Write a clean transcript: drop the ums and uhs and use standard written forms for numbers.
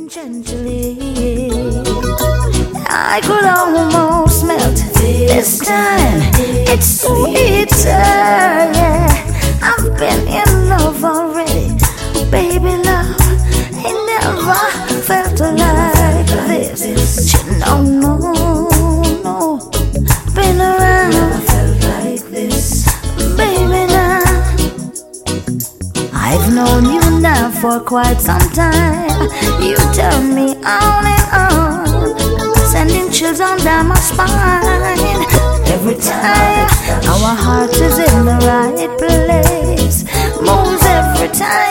Gently, I could almost melt. This time it's sweeter, yeah. I've been in love already, baby love. I never felt like this. No, no, no. Been around, never felt like this, baby now. I've known you now for quite some time. You turn me on and on, sending chills on down my spine. Every time our heart is in the right place, moves every time.